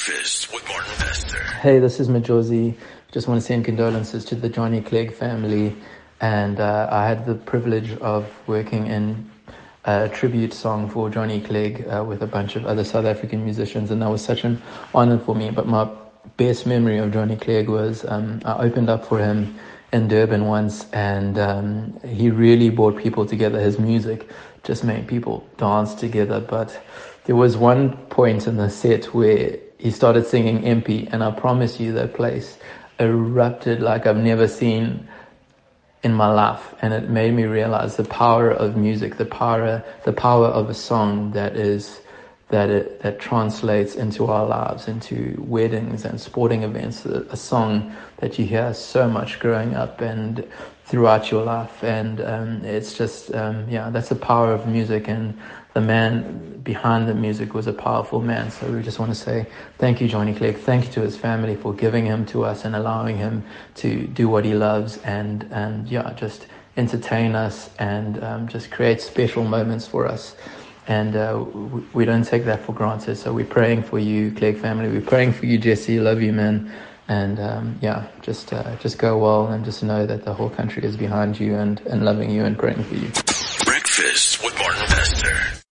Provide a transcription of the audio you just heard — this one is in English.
Breakfast with Martin Bester. Hey, this is Majosi. Just want to send condolences to the Johnny Clegg family. And I had the privilege of working in a tribute song for Johnny Clegg with a bunch of other South African musicians. And that was such an honor for me. But my best memory of Johnny Clegg was I opened up for him in Durban once, and he really brought people together. His music just made people dance together. But there was one point in the set where he started singing MP, and I promise you that place erupted like I've never seen in my life. And it made me realize the power of music, the power of a song that translates into our lives, into weddings and sporting events, a song that you hear so much growing up and throughout your life. And it's just, that's the power of music. And the man behind the music was a powerful man. So we just want to say thank you, Johnny Clegg. Thank you to his family for giving him to us and allowing him to do what he loves and just entertain us and just create special moments for us. And we don't take that for granted. So we're praying for you, Clegg family. We're praying for you, Jesse. Love you, man. And just go well, and just know that the whole country is behind you and loving you and praying for you. Breakfast with